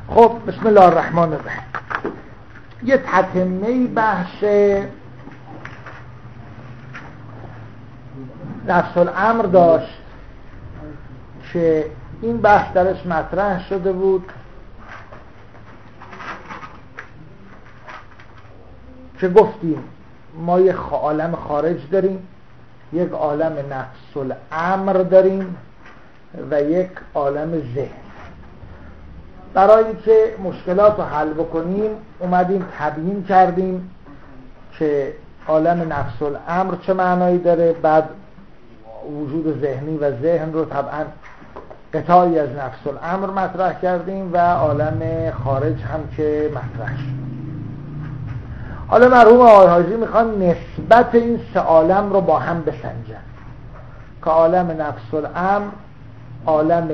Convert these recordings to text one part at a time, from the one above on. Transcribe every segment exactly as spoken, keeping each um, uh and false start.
خب بسم الله الرحمن الرحیم. یه تتمه بحث نفس الامر داشت که این بحث درش مطرح شده بود که گفتیم ما یک عالم خارج داریم، یک عالم نفس الامر داریم و یک عالم ذهن. برای اینکه مشکلات رو حل بکنیم اومدیم تبیین کردیم که عالم نفس الامر چه معنایی داره، بعد وجود ذهنی و ذهن رو طبعا قطعی از نفس الامر مطرح کردیم و عالم خارج هم که مطرح شد. حالا مرحوم آقای حاجی میخوان نسبت این سه عالم رو با هم بسنجن که عالم نفس الامر، عالم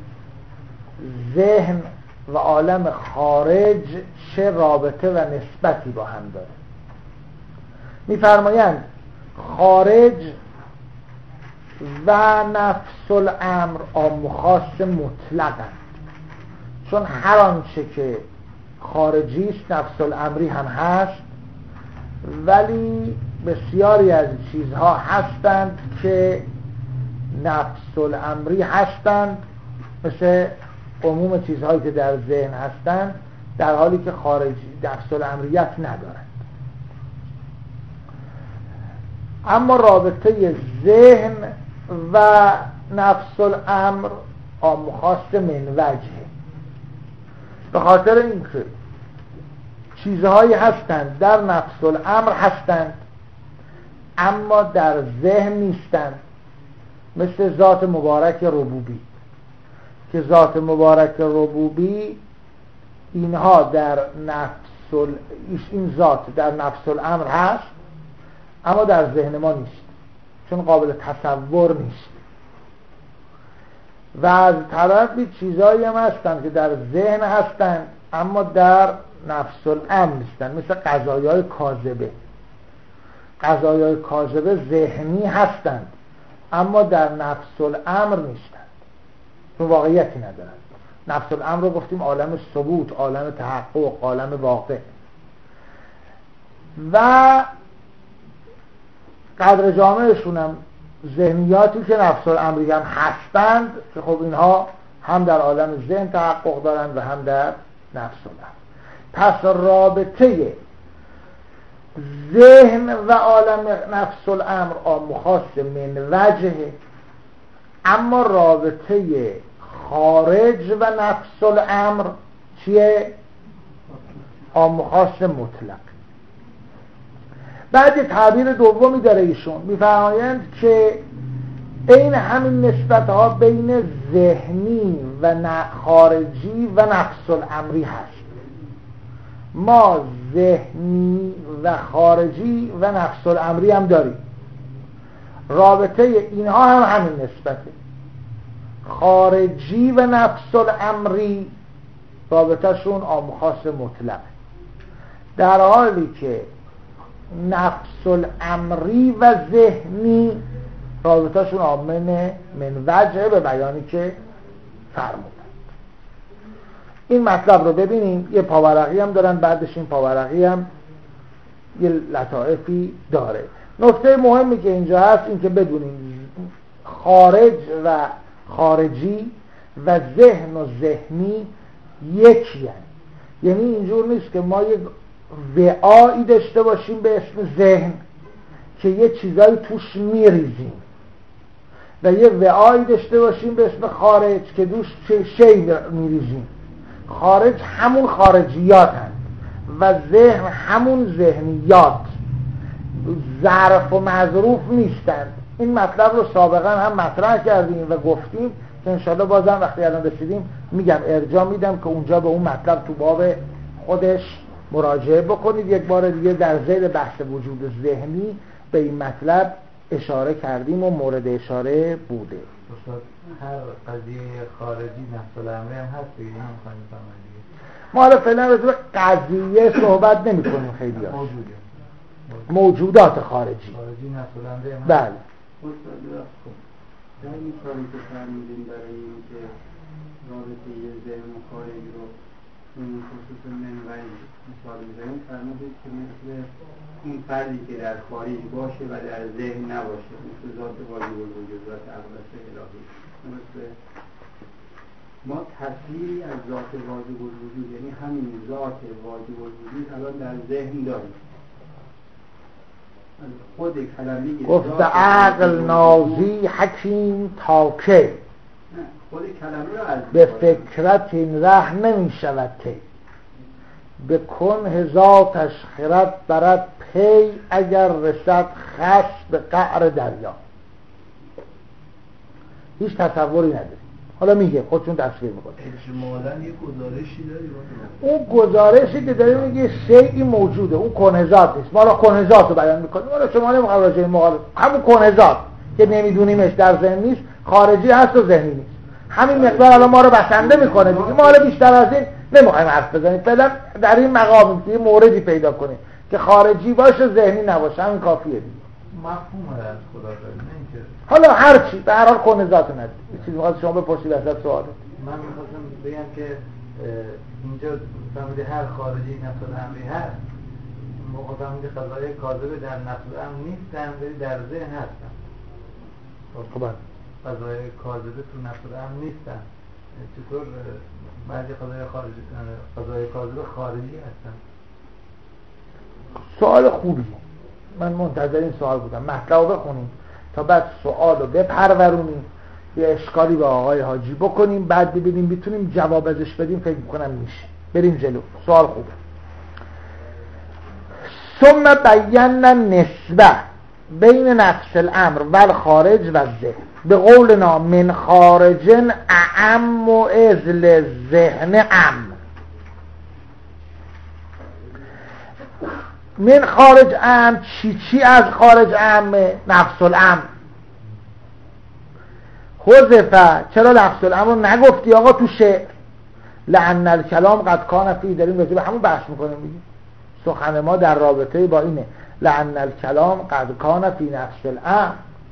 ذهن و عالم خارج چه رابطه و نسبتی با هم داره. میفرمایند خارج و نفس الامر عام و خاص مطلقند، چون هر آنچه که خارجی است نفس الامری هم هست، ولی بسیاری از چیزها هستند که نفس الامری هستند، مثل عموم چیزهایی که در ذهن هستند، در حالی که خارجی نفس الامریت ندارند. اما رابطه ذهن و نفس الامر عام و خاص من وجهه، به خاطر اینکه چیزهایی هستند در نفس الامر هستند اما در ذهن نیستند، مثل ذات مبارک ربوبی که ذات مبارک ربوبی اینها در نفس ال... این ذات در نفس الامر هست اما در ذهن ما نیست، چون قابل تصور نیست. و از طرفی چیزایی هم هستند که در ذهن هستند اما در نفس الامر نیستند، مثل قضایای کاذبه. قضایای کاذبه ذهنی هستند اما در نفس الامر نیستند، چون واقعیتی ندارند. نفس الامر رو گفتیم عالم ثبوت، عالم تحقق، عالم واقع. و قدر جامعشون هم ذهنیاتی که نفس الامری هم هستند که خب اینها هم در عالم ذهن تحقق دارند و هم در نفس الامر. پس رابطه ذهن و عالم نفس الامر عام و خاص من وجهه، اما رابطه خارج و نفس الامر چیه؟ عام و خاص مطلق. بعد تعبیر دومی داره ایشون، میفرمایند که این همین نسبت ها بین ذهنی و خارجی و نفس الامری هست. ما ذهنی و خارجی و نفس الامری هم داریم، رابطه اینها هم همین نسبته. خارجی و نفس الامری رابطهشون عام و خاص مطلقه، در حالی که نفس الامری و ذهنی رابطهشون عامن من وجه، به بیانی که فرمودن. این مطلب رو ببینیم. یه پاورقی هم دارن، بعدش این پاورقی هم یه لطائفی داره. نکته مهمی که اینجا هست این که بدونیم خارج و خارجی و ذهن و ذهنی یکی هست. یعنی اینجور نیست که ما یک وعایی داشته باشیم به اسم ذهن که یه چیزایی توش میریزیم و یه وعایی داشته باشیم به اسم خارج که توش شی میریزیم. خارج همون خارجیات هست و ذهن همون ذهنیات، ظرف و مظروف نیستند. این مطلب رو سابقا هم مطرح کردیم و گفتیم که انشاءالله بازم وقتی الان رسیدیم میگم ارجاع میدم که اونجا به اون مطلب تو باب خودش مراجعه بکنید. یک بار دیگه در ذیل بحث وجود ذهنی به این مطلب اشاره کردیم و مورد اشاره بوده. هر قضیه خارجی نفس الامری هم هست دیگه، هم خواهیم بفهمید دیگه. ما حالا فعلا راجع به قضیه صحبت نمی کنیم، خیلی هاست موجوده. موجودات خارجی خارجی نفس الامری هم هست. بله. در این کاری که فرمودیم برای این که رابطه ذهن و خارج رو این خصوص منوعی مثال میزنیم فرمودید که مثل این فردی که در خارج باشه و در ذهن نباشه، مثل ذات واجب الوجود، ذات اقدس الهی. مثل ما تصویری از ذات واجب الوجود، یعنی همین ذات واجب الوجود الان در ذهن داریم. خود کلمه گفت عقل نازی حکیم تا که خود کلمه رو از به فکرت این ره نمی شود ته، به کنه ذاتش خرد برد پی، اگر رسد خش به قعر دریا. هیچ تصوری نداری. حالا میگه خودشون تفسیر میکنه. اجمالاً یه گزارشی داری؟ اون گزارشی که داره میگه شیئی موجوده، اون کنه ذات نیست. ما را کنه ذات رو بیان میکنیم. ما را شما نمیخوام راجع مقابل همون کنه ذات که نمیدونیمش در ذهن نیست، خارجی هست و ذهنی نیست. همین مقدار الان ما رو بسنده میکنه دیگه. ما حالا بیشتر از این نمیخوایم حرف بزنیم. فعلا در این مقام یه موردی پیدا کنیم که خارجی باشه ذهنی نباشه، همین کافیه دیگه. مفهوم از خدا داره، نه اینکه حالا هر چی به هر حال کنه ذات نداره. یه چیزی میخواد شما بپرسید وسط سواله. من میخواستم بگم که اینجا فهمیدی هر خارجی نفس الامری هست، موقع فهمیدی قضای کاذب در نفس الامر نیستن ولی در ذهن هستن. خب قضای کاذب تو نفس الامر نیستن، چطور بعضی قضای خارجی قضای کاذب خارجی هستن؟ سوال خوبی. من منتظر این سوال بودم. مطلب رو بخونیم تا بعد سوال رو بپرورونیم، یه اشکالی به آقای حاجی بکنیم، بعد ببینیم میتونیم جواب ازش بدیم. فکر میکنم میشه. بریم جلو. سوال خوبه. ثم بینا نسبه بین نفس الامر و الخارج و الذهن به قولنا من خارج اعم و ازل ذهن ام. من خارج ام چی چی از خارج ام؟ نفس الامر. حذفه. چرا نفس الامر رو نگفتی آقا تو شعر؟ لأن الکلام قد کان فیه. داریم راجع به همون بحث میکنیم دیگه. سخن ما در رابطه با اینه. لأن الکلام قد کان فی نفس الامر.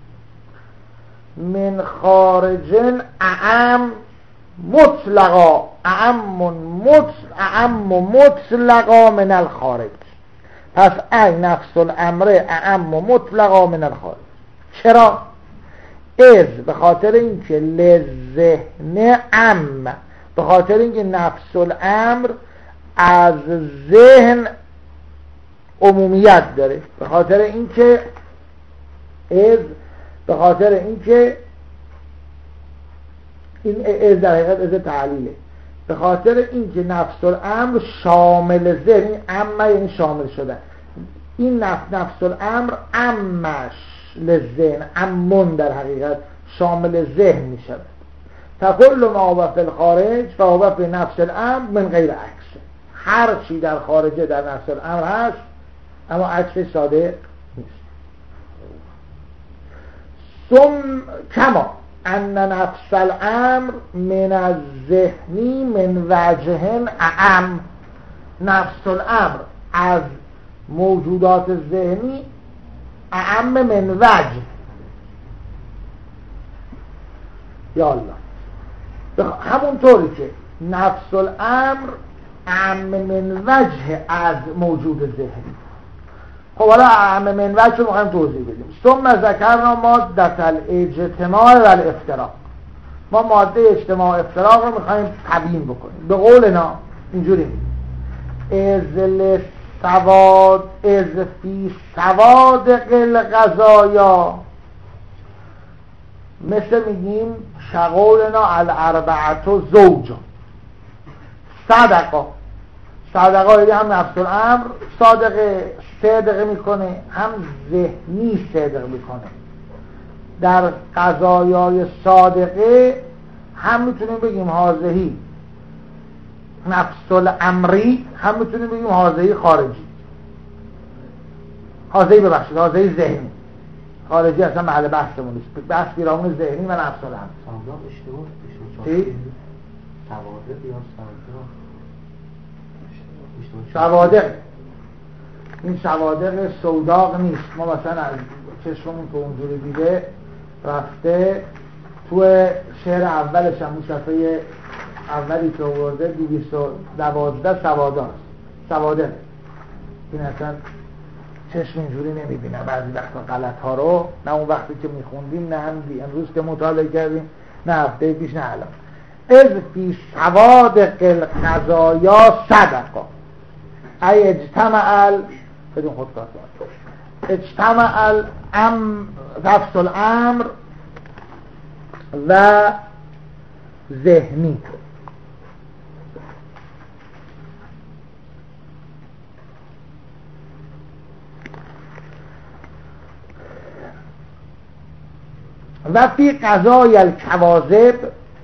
من خارج اعم مطلقا اعم مطلق اعم مطلقا من الخارج. پس ای نفس الامر اعم مطلقا من الخارج. چرا؟ از به خاطر اینکه لذهن ام، به خاطر اینکه نفس الامر از ذهن عمومیت داره، به خاطر اینکه از به خاطر اینکه این از در حقیقت از تعلیله، به خاطر اینکه نفس الامر شامل ذهن، اما یعنی شامل شدن، این نفس نفس الامر امش لذهن، امون در حقیقت شامل ذهن می شود. فکل ما و فی الخارج فهو فی نفس الامر من غیر عکس. هر چی در خارجه در نفس الامر هست، اما عکس ساده نیست. ثم کما ان نفس الامر من الذهنی من وجه اعم. نفس الامر از موجودات ذهنی اعم من وجه. یا الله، همونطوری که نفس الامر اعم من وجه از موجود ذهنی. خب حالا اعم من وجه رو میخوایم توضیح بدیم. ثم ذکرنا مادة الاجتماع و الافتراق. ما ماده اجتماع و افتراق رو میخوایم تبیین بکنیم. به قولنا اینجوری ازل سواد از فی سوادق الغذایا، مثل میگیم شغولنا الاربعت و زوجا صدقا. صدقا یعنی هم نفس الامر صادقه صدقه میکنه، هم ذهنی صدقه میکنه. در قضایای صادقه هم میتونیم بگیم حاضهی نفس الامری، هم میتونیم بگیم حاضهی خارجی. حاضهی ببخشید حاضهی ذهنی، خارجی اصلا محل بحثمون نیست. بحث پیرامون ذهنی و نفس الامر. صادق اشتباه چی؟ صادق یا صادق؟ صوادق. این صوادق سوداق نیست. ما مثلا از چشممون که اونجوری دیده رفته تو شعر اولش هم صفحه اولی که آورده دویست و دوازده سواداست سواده. این اصلا چشم اینجوری نمیبینه بعضی وقتا غلط ها رو، نه اون وقتی که میخوندیم نه هم امروز که مطالعه کردیم نه هفته پیش نه الان. از فی سوادق القضایا صدقا ای اجتمع ال بدون خودکار اجتمع الام نفس الامر و ذهنی. و فی قضای الکواذب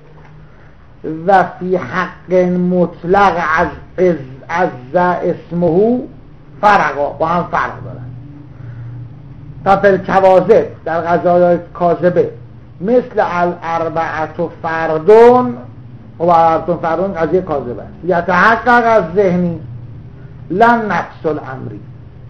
و فی حق مطلق از از اسمه فرقا، با هم فرق دارن. و فی الکواذب در قضای کاذبه مثل الاربعه فردون و اربعه فردون قضیه کاذبه یتحقق از ذهنی لن نفس الامری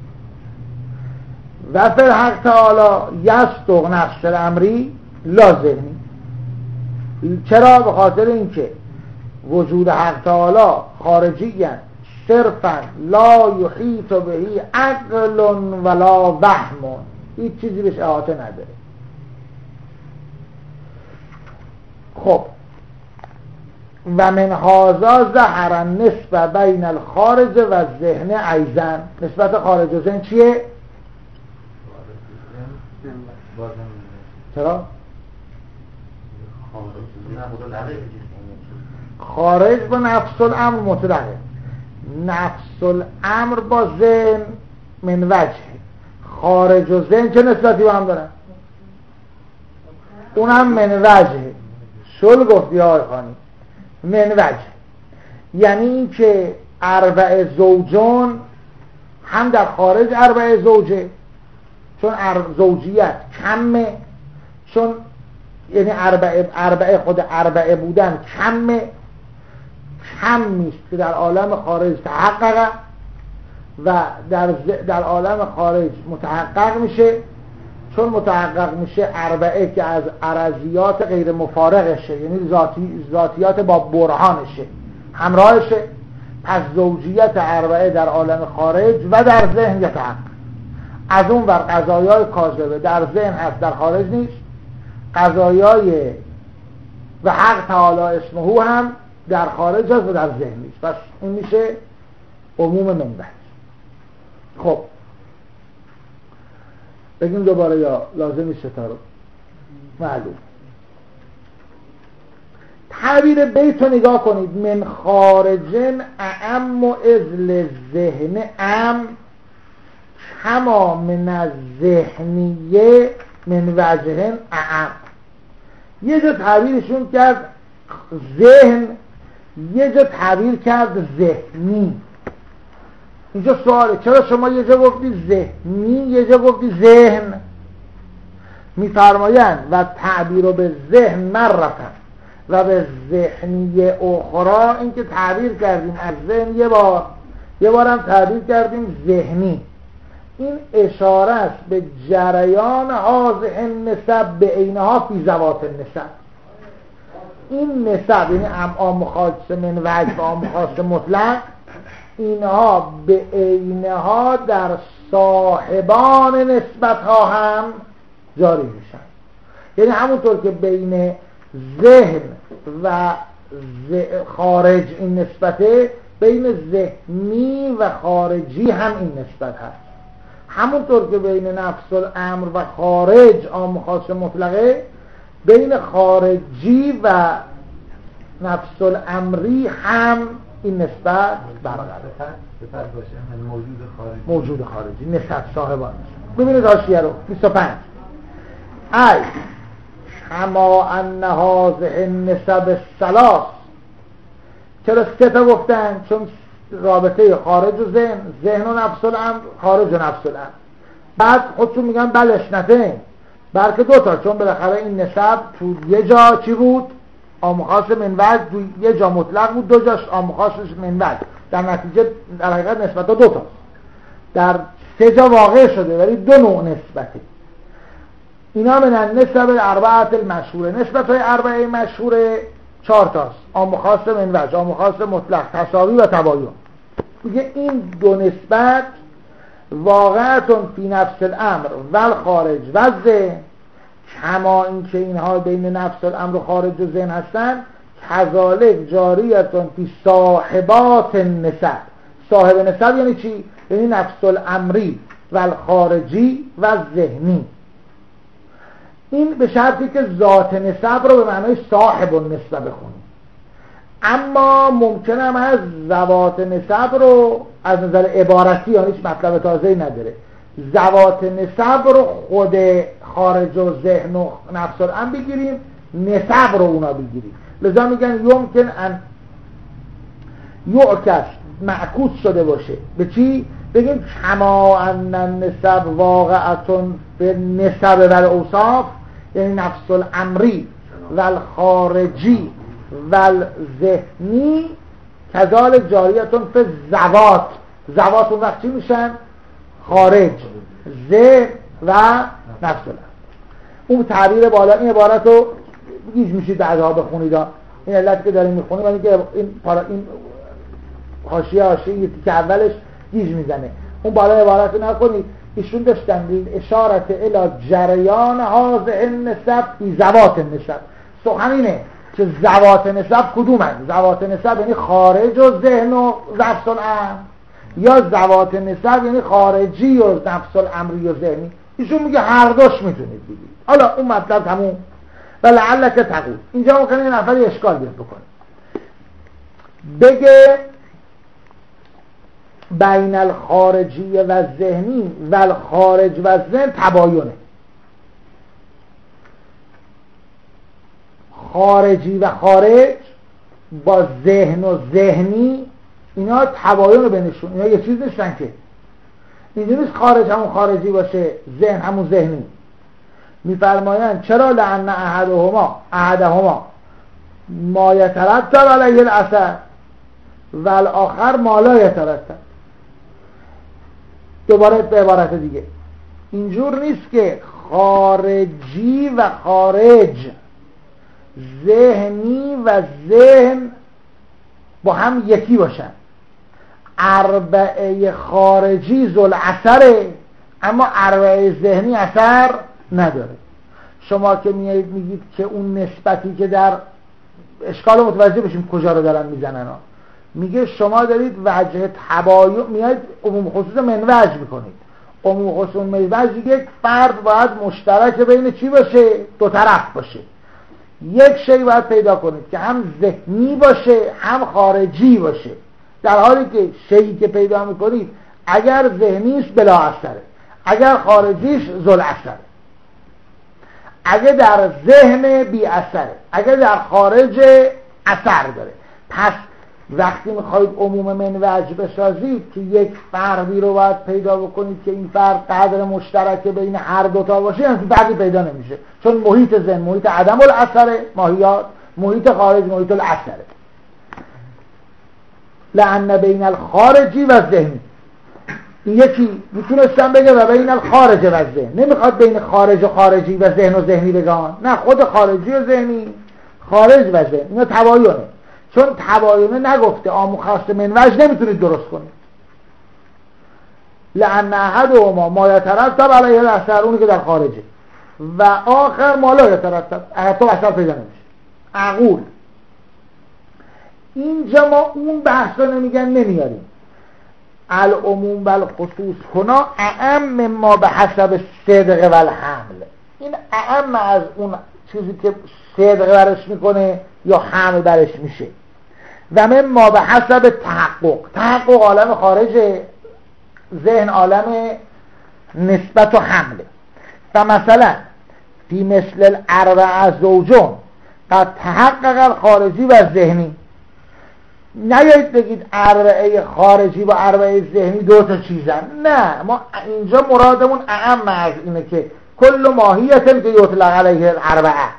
و فی الحق تعالی یصدق نفس الامری لا ذهنی. چرا؟ به خاطر اینکه وجود حق تعالی خارجی هست صرفا لا یحیط بهی عقل ولا وهم، هیچ چیزی بهش احاطه نداره. خب و من هذا ظهر النسبه بین الخارج و ذهن ایضا. نسبت خارج و ذهن چیه؟ چرا؟ خارج با نفس الامر مطلقه، نفس الامر با ذهن من وجه. خارج و ذهن چه نسبتی با هم دارن؟ اونم من وجه. شل گفتی آقای خانی من وجه، یعنی این که اربع زوجون هم در خارج اربع زوجه چون زوجیت کمه، چون یعنی اربعه اربعه خود اربعه بودن کمه، کم نیست که در عالم خارج تحققه و در در عالم خارج متحقق میشه. چون متحقق میشه اربعه که از ارضیات غیر مفارقشه، یعنی ذاتی ذاتیات با برهانشه همراهشه، پس زوجیت اربعه در عالم خارج و در ذهن یتحقق. از اون ور قضایای کاذبه در ذهن هست در خارج نیست، قضایای و حق تعالی اسمه هم در خارج هست و در ذهن نیست. پس این میشه عموم منبع. خب بگیم دوباره یا لازمی ستا رو معلوم. تعبیر بیت رو نگاه کنید. من خارجن اعم و ازل ذهن ام کما من از ذهنیه من وجهن اعم. یه جا تعبیرشون کرد ذهن، یه جا تعبیر کرد ذهنی. اینجا سواله چرا شما یه جا گفتی ذهنی یه جا گفتی ذهن؟ میفرمایند و تعبیر رو به ذهن مرتن و به ذهنی اخرى، این که تعبیر کردیم از ذهن یه بار، یه بار هم تعبیر کردیم ذهنی. این اشاره است به جریان حاضح النسب به عینها فی ذوات النسب. این نسب یعنی عام خاص من وجه و عام خاص مطلق، اینها به عینها در صاحبان نسبت ها هم جاری میشن. یعنی همونطور که بین ذهن و خارج این نسبته، بین ذهنی و خارجی هم این نسبت هست. همونطور که بین نفس الامر و خارج عام خاص مطلقه، بین خارجی و نفس الامری هم این نسبت برقراره. صفت باشه یعنی موجود خارجی، موجود خارجی نسبت صاحبان. ببینید حاشیه رو بیست و پنج ای کما ان هذه النسب الثلاث. چرا سه تا گفتن؟ چون رابطه خارج و ذهن، ذهن و نفس الامر، خارج و نفس الامر. بعد خودشون میگن بلش نتین بلکه دو تا، چون بالاخره این نسب تو یه جا چی بود؟ عام خاص من وجه، تو یه جا مطلق بود، دو جاش عام خاص من وجه. در نتیجه در حقیقت نسبت دو تا در سه جا واقع شده ولی دو نوع نسبته. اینا من نسب الاربعه المشهوره. نسبت های اربعه مشهوره چهار تاست: عام و خاص منوج، عام و خاص مطلق، تساوی و تباین. میگه این دو نسبت واقعتون فی نفس الامر و خارج و ذهن، کما اینکه اینها بین نفس الامر و خارج و ذهن هستن، کذالک جاریتون فی صاحبات النسب. صاحب نسب یعنی چی؟ یعنی نفس الامری و خارجی و ذهنی. این به شرطی که ذات نسب رو به معنای صاحب النسب بخونیم. اما ممکنه هم از ذوات نسب رو از نظر عبارتی، یعنی هیچ مطلب تازه‌ای نداره، ذوات نسب رو خود خارج و ذهن و نفس الامر بگیریم، نسب رو اونا بگیریم. لذا میگن یمکن ان یعکس، معکوس شده باشه. به چی؟ بگیم کما ان النسب واقعتون به نسب و اوصاف، یعنی نفس الامری و الخارجی و الذهنی، کذالک جاریتون به زوات. زوات اون وقت چی میشن؟ خارج، ذهن و نفس الامر. اون تعبیر بالا این عبارت رو گیج میشید بعدها بخونید. این علت که داریم میخونیم ولی که این پارا این حاشیه حاشیه یکی که اولش گیج میزنه. اون بالا عبارت رو نکنید. ایشون داشتن اشارت الی جریان هذه النسب بی زوات النسب. سخن اینه که زوات نسب کدوم هست؟ زوات نسب یعنی خارج و ذهن و نفس الامر، یا زوات نسب یعنی خارجی و نفس الامری و ذهنی؟ ایشون میگه هر دوش میتونید بگید. حالا اون مطلب تموم. ولعلک تقول. اینجا ممکنه یه نفری اشکال بیاد بکنه، بگه بین الخارجی و ذهنی و الخارج و ذهن تباینه. خارجی و خارج با ذهن و ذهنی، اینا تباین رو بینشون، اینا یه چیز نیستن که. اینجا نیست خارج همون خارجی باشه، ذهن همون ذهنی. میفرمایند چرا؟ لأن احدهما احدهما ما یترتب علیه الاثر و الاخر ما لا یترتب. دوباره به عبارت دیگه، اینجور نیست که خارجی و خارج، ذهنی و ذهن با هم یکی باشن. اربعه خارجی ذل اثره، اما اربعه ذهنی اثر نداره. شما که میایید میگید که اون نسبتی که در اشکال متوجه بشیم کجا رو دارن میزنن ها. میگه شما دارید وجه تباین، میایید عموم خصوص منوج میکنید. عموم خصوص منوج یک فرد باید مشترک بین چی باشه؟ دو طرف باشه. یک شی باید پیدا کنید که هم ذهنی باشه هم خارجی باشه، در حالی که شیئی که پیدا میکنید اگر ذهنیش بلا اثره، اگر خارجیش ذل اثره، اگر در ذهن بی اثره، اگر در خارج اثر داره. پس وقتی میخواید عموم منوج بسازید که یک فردی رو باید پیدا بکنید که این فرد قدر مشترک بین هر دوتا باشه، یعنی فردی پیدا نمیشه، چون محیط ذهن محیط عدم الاثره، ماهیات محیط خارج محیط الاثره. لأن بین الخارجی و ذهنی، یکی میتونستم بگه و بین الخارج و ذهن، نمیخواد بین خارج و خارجی و ذهن و ذهنی بگن، نه، خود خارجی و ذهنی، خارج و ذهن، اینا تباینه. چون تباینه نگفته عام و خاص منوج نمیتونید درست کنید. لأن احدهما ما یترتب علیه الاثر، اونی که در خارجه، و آخر ما لا یترتب، تو اثر پیدا نمیشه. عقول اینجا ما اون بحثا نمیگن نمیاریم. العموم و الخصوص هنا اعم ما به حسب صدق و الحمل. این اعم از اون چیزی که صدق برش میکنه یا حمل برش میشه. و من ما به حسب تحقق. تحقق عالم خارجه، ذهن عالم نسبت و حمله. و مثلا فی مثل الاربعه زوجون قد تحقق الخارجی و ذهنی. نیایید بگید اربعه خارجی و اربعه ذهنی دو تا چیزن. نه، ما اینجا مرادمون اعم از اینه که کل ماهیت که یطلق علیه الاربعه.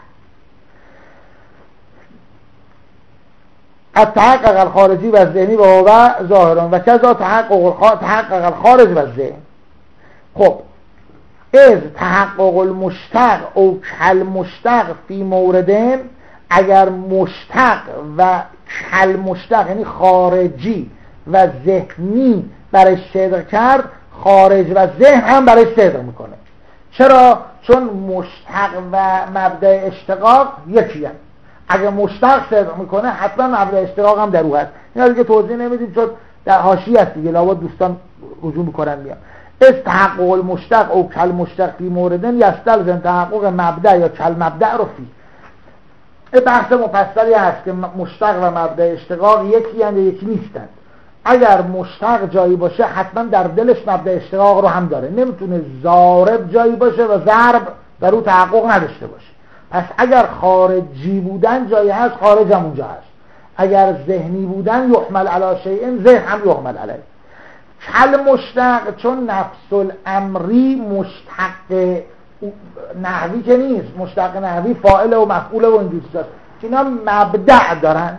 قد تحقق الخارجی و ذهنی و هو ظاهران و کذا تحقق تحقق الخارج و ذهن. خب از تحقق المشتق او کل مشتق فی موردن اگر مشتق و کل مشتق یعنی خارجی و ذهنی برش صدق کرد، خارج و ذهن هم برش صدق میکنه. چرا؟ چون مشتق و مبدأ اشتقاق یکی هم. اگر مشتق صدق میکنه حتما مبدأ اشتقاق هم در او هست. اینا دیگه توضیح نمیدیم چون در حاشیه است دیگه، لابد دوستان رجوع میکنن میان. استحقق المشتق او کل مشتق فی موردن یستلزم تحقق مبدأ یا کل مبدأ رو فی. این بحث مفصلی هست که مشتق و مبدأ اشتقاق یکی هستند یکی نیستند. اگر مشتق جایی باشه حتما در دلش مبدأ اشتقاق رو هم داره، نمیتونه ضارب جایی باشه و ضرب در او تحقق نداشته باشه. پس اگر خارجی بودن جایی هست، خارج هم اونجا هست. اگر ذهنی بودن یحمل علی شیء، ذهن هم یحمل علیه. کل مشتق چون نفس الامری مشتق نحوی که نیست، مشتق نحوی فاعل و مفعول و این چیزاست که اینا مبدأ دارن.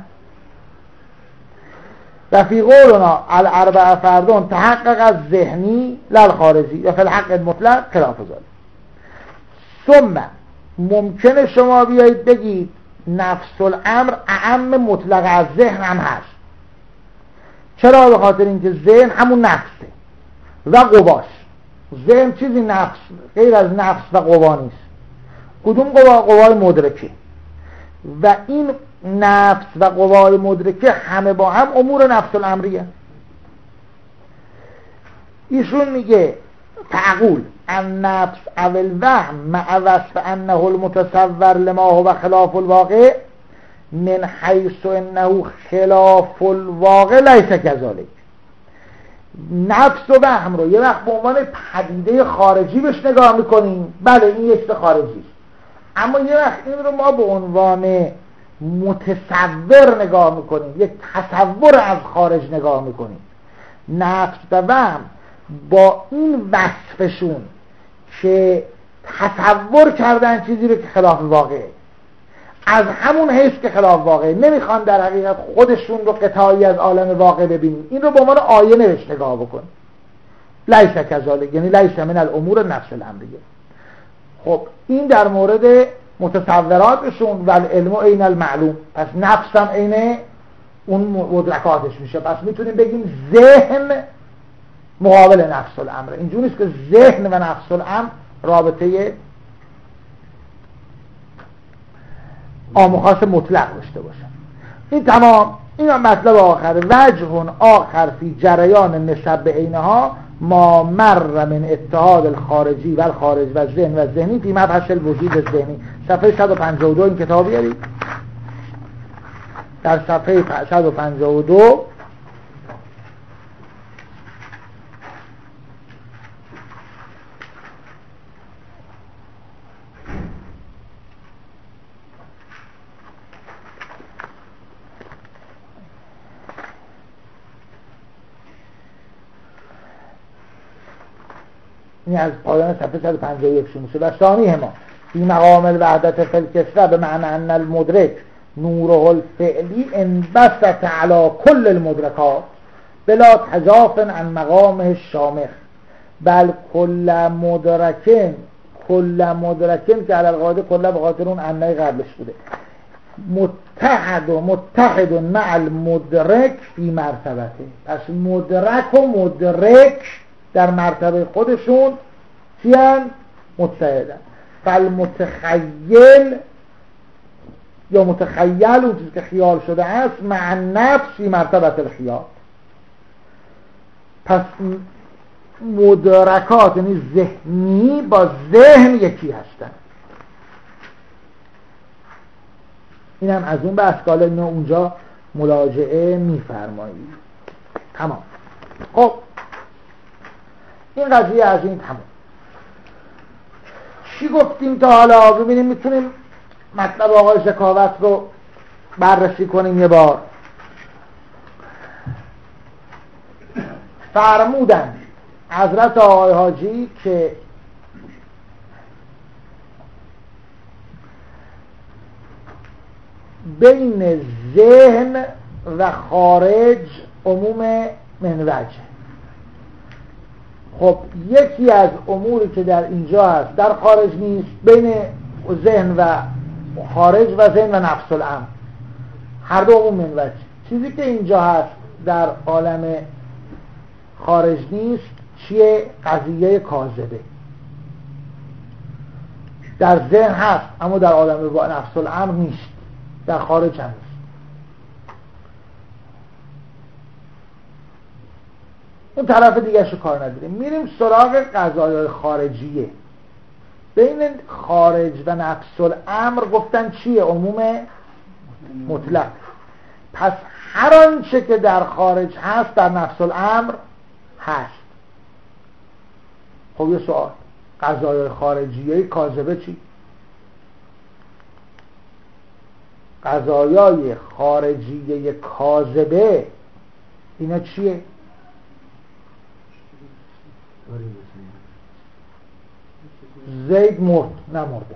و فی قولنا الاربعه فردون تحقق از ذهنی للخارجی و فی الحق المطلق خلاف ذلك. ثم ممکنه شما بیایید بگید نفس الامر اعم مطلق از ذهن هم هست. چرا؟ به خاطر اینکه ذهن همون نفسه و قواش. ذهن چیزی نفس غیر از نفس و قوا نیست. کدوم قوا؟ قوای مدرکه. و این نفس و قوای مدرکه همه با هم امور نفس الامریه. ایشون میگه تعقول النفس او الوهم مع وصف انه المتصور لما هو خلاف الواقع من حیث انه خلاف الواقع لیس کذالک. نفس و وهم رو یه وقت به عنوان پدیده خارجی بهش نگاه میکنیم، بله این یک خارجی، اما یه وقت این رو ما به عنوان متصور نگاه میکنیم، یک تصور از خارج نگاه میکنیم. نفس و وهم با این وصفشون که تصور کردن چیزی رو که خلاف واقعه، از همون حیث که خلاف واقعه، نمیخوان در حقیقت خودشون رو قطعی از عالم واقع ببینیم، این رو به عنوان آینه بهش نگاه بکن. لیس کذالک، یعنی لیس من الامور نفس الامریه. خب این در مورد متصوراتشون و العلم عین المعلوم. پس نفس هم عین اون مدرکاتش میشه. پس میتونیم بگیم ذهن مقابل نفس الامر. اینجوری نیست که ذهن و نفس الامر رابطه عام و خاص مطلق داشته باشن. این تمام. این مطلب آخر. وجه آخر فی جریان نسب عینها ما مر من اتحاد الخارجی و الخارج و ذهن و ذهنی فی مبحث الوجود الذهنی. صفحه صد و پنجاه و دو این کتاب بیارید. در صفحه صد و پنجاه و دو این از پایان صفحه صد و پنجاه و یک شروع شد. و ثانی ما فی مقام الوحدت فی الکسوه به معنی ان المدرک نوره الفعلی انبسط علی کل المدرکات بلا تجاف عن مقامه الشامخ بل کل مدرکن کل مدرکن که علی القاعده کل به خاطر اون انه قبلش بوده متحد و متحد مع المدرک فی مرتبته. پس مدرک و مدرک در مرتبه خودشون چیان؟ متحدن. فالمتخیل یا متخیل اون چیزی که خیال شده است مع نفس فی مرتبه الخیال. پس مدرکات یعنی ذهنی با ذهن یکی هستن. این هم از اون بحث که اینو اونجا ملاجعه میفرمایید. تمام. خب این قضیه از این تمام. چی گفتیم تا حالا؟ ببینیم میتونیم مطلب آقای شکاوت رو بررسی کنیم یه بار. فرمودن حضرت آقای حاجی که بین ذهن و خارج عموم من وجه. خب یکی از اموری که در اینجا هست در خارج نیست، بین ذهن و خارج و ذهن و نفس الامر هر دو عموم من وجه. چیزی که اینجا هست در عالم خارج نیست چیه؟ قضیه کاذبه. در ذهن هست اما در عالم نفس الامر نیست، در خارج هم نیست. اون طرف دیگه شو کار نداریم. میریم سراغ قضایای خارجیه. بین خارج و نفس الامر گفتن چیه؟ عموم مطلق. پس هر آنچه که در خارج هست در نفس الامر هست. خب یه سوال، قضایای خارجیه کاذبه چی؟ قضایای خارجیه کاذبه اینا چیه؟ زید مرد نمرده،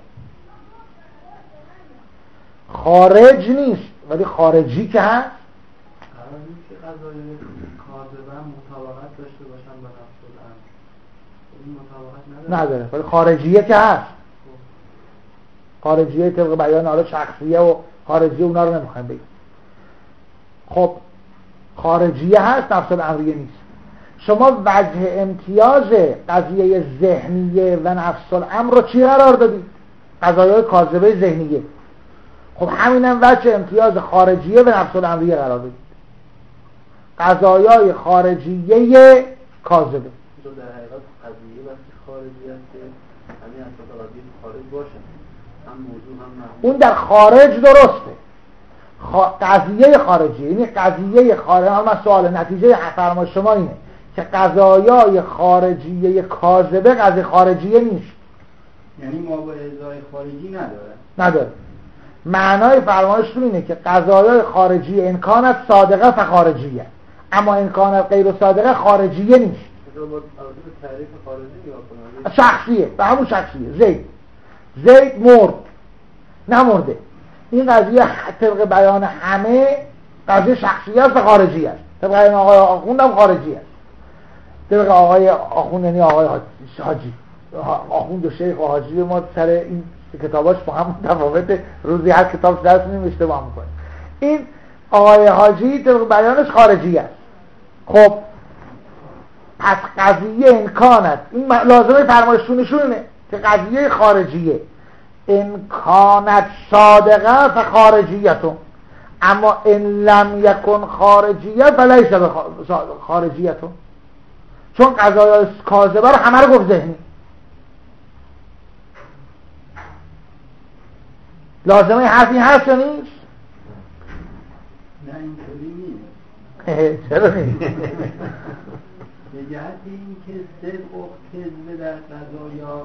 خارج نیست ولی خارجی که هست. قرار نیست که قضایای کاذبه مطابقت داشته باشن با نفس الامر. این مطابقت نداره. نداره ولی خارجیه که هست. خارجیه طبق بیان حالا شخصیه و خارجیه اونا رو نمیخوایم بگیم. خب خارجیه هست، نفس الامریه نیست. شما وجه امتیاز قضیه ذهنیه و نفس الامر رو چی قرار دادید؟ قضایای کاذبه ذهنیه. خب همینم وجه امتیاز خارجیه و نفس الامریه قرار دادید. قضایای خارجیه کاذبه. در حقیقت قضیه وقتی خارجی است که همین اسباب قضیه خارج باشه، هم موضوع هم مفهوم. اون در خارج درسته، خ... قضیه خارجیه. یعنی قضیه خارجی. ها من سوال نتیجه فرمای شما اینه که قضایای خارجیه کاذبه قضیه خارجیه نیست. یعنی ما با ازای خارجی نداره نداره. معنای فرمایشتون اینه که قضایای خارجی امکانت صادقه فخارجیه، اما امکانت غیر صادقه خارجیه نیست. تعریف خارجی یا شخصیه، به همون شخصیه. زید زید مرد نمرده، این قضیه طبق بیان همه قضیه شخصیه است و خارجی است. طبق بیان آقای آخوند هم خارجی است. طبق آقای آخوند یعنی آقای حاجی، آخوند و شیخ و حاجی ما سر این کتاباش با هم متفاوته، روزی هر کتاب درس می‌دیم اشتباه می‌کنه. این آقای حاجی طبق بیانش خارجی است. خب پس قضیه امکانت، این لازمه فرمایشونشون اینه که قضیه خارجیه امکانت صادقه فخارجیتون، اما ان لم یکن خارجیه فلیس خارجیتون. چون قضایای کاذبه رو همه رو گفت ذهنی. لازمه حرفی هست یا نیست؟ نه اینطوری نیست. چرا نیست؟ به جهت این که صدق و کذب در قضایا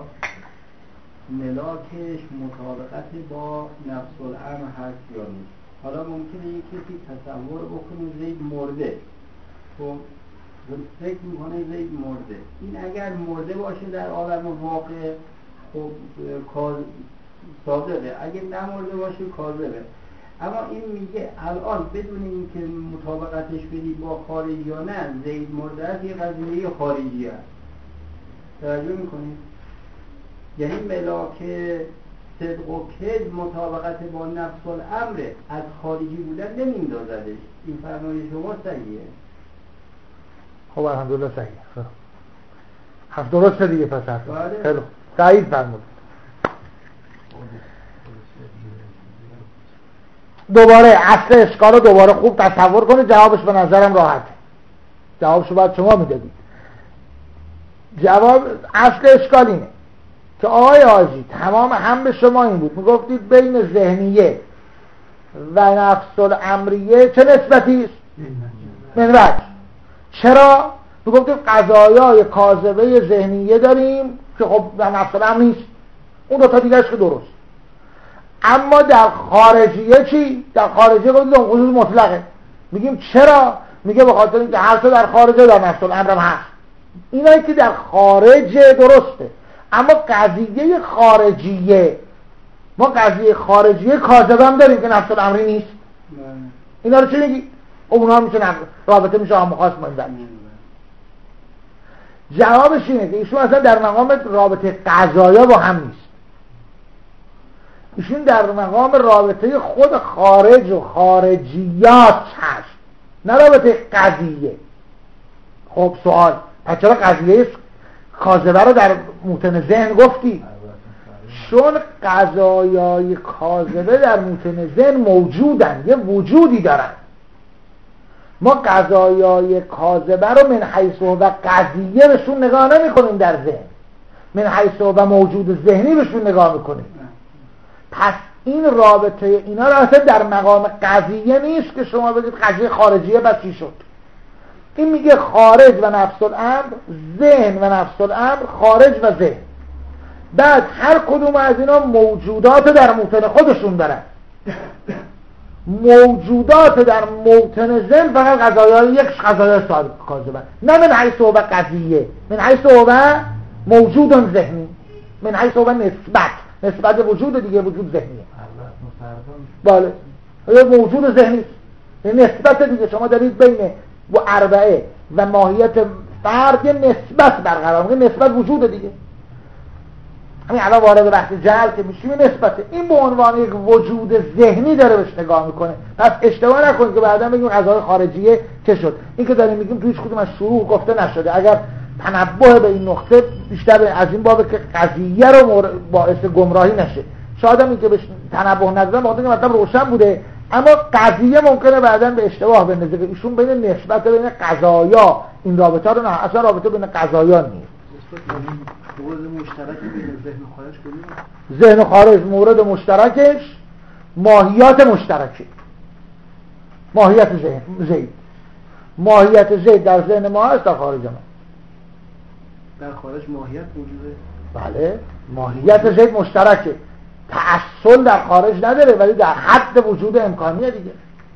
ملاکش مطابقت با نفس الامر هست یا نیست. حالا ممکنه یک کسی تصور بکنه زید مرده، خب فکر میکنه زید مرده، این اگر مرده باشه در عالم واقع خب صادقه، اگر نمرده باشه کاذبه. اما این میگه الان بدون اینکه مطابقتش بدی با خارجی یا نه زید مرده است، یه قضیه خارجی است. توجه میکنید؟ یعنی ملاک صدق و کذب مطابقت با نفس الامر از خارجی بودن نمیندازدش. این فرمایش شما صحیحه؟ خب الحمدلله صحیحه. حرف درسته دیگه. پس حرف خیلی صحیح فرمود. دوباره اصل اشکال رو دوباره خوب تصور کنید، جوابش به نظرم راحته. جوابشو باید شما میدادید. جواب اصل اشکال اینه که آقای حاجی تمام هم به شما این بود، میگفتید بین ذهنیه و نفس الامریه چه نسبتی است؟ من وجه. چرا؟ میگفتید قضایای کاذبه ذهنیه داریم که خب در نفس الامر نیست، اون دو تا دیگرش که درست. اما در خارجیه چی؟ در خارجیه گفتید اون خصوص مطلقه. میگیم چرا؟ میگه به خاطر اینکه هر چه در خارجه در نفس الامر هم هست. اینایی که در خارجه درسته، اما قضیه خارجیه، ما قضیه خارجیه کاذبه هم داریم که نفس الامری نیست. اینا رو چی میگی؟ اونها میشه نفس رابطه میشه هم خاص منزل. جوابش اینه که ایشون اصلا در مقام رابطه قضایا با هم نیست. ایشون در مقام رابطه خود خارج و خارجیات هست، نه رابطه قضیه. خب سوال، پس چرا قضیه کاذبه رو در موطن ذهن گفتی؟ چون قضایای کاذبه در موطن ذهن موجودن، یه وجودی دارن. ما قضایای کاذبه رو من حیث و قضیه بهشون نگاه نمی کنیم در ذهن، من حیث و موجود ذهنی بهشون نگاه میکنیم. پس این رابطه اینا رابطه در مقام قضیه نیست که شما بگید قضیه خارجیه بس چی شد. این میگه خارج و نفس الامر، ذهن و نفس الامر، خارج و ذهن. بعد هر کدوم از اینا موجودات در موطن خودشون دارن. موجودات در موطن ذهن فقط قضایای یک قضایای صادق کاذبه، نه من حیث و قضیه، من حیث و موجود ذهنی، من حیث و نسبت، نسبت وجود دیگه وجود ذهنیه. بله، یا موجود ذهنی نسبت دیگه. شما دارید بین و اربعه و ماهیت فرد یه نسبت برقرار می‌کنید، نسبت وجود دیگه. همین الان وارد بحث جهل که میشیم نسبته، این به عنوان یک وجود ذهنی داره بهش نگاه میکنه. پس اشتباه نکنید که بعدا بگیم قضای خارجیه چه شد. این که داریم میگیم تویش کدوم از شروع گفته نشده. اگر تنبه به این نقطه بیشتر از این بابه که قضیه رو باعث گمراهی نشه. شاید هم این که بهش تنبه ندادن وقتی که مطلب روشن بوده، اما قضیه ممکنه بعدا به اشتباه بندازه که ایشون بین نسبت بین قضایا این رابطه رو نه، اصلا رابطه بین قضایا نیست. مورد مشترک بین ذهن و خارج کنیم. ذهن و خارج مورد مشترکش ماهیت مشترکه. ماهیت ذهن زید، ماهیت زید در ذهن ما هست، در خارج ما. در خارج ماهیت موجوده. بله، ماهیت زید مشترکه. تأصل در خارج نداره، ولی در حد وجود امکانیه دیگه.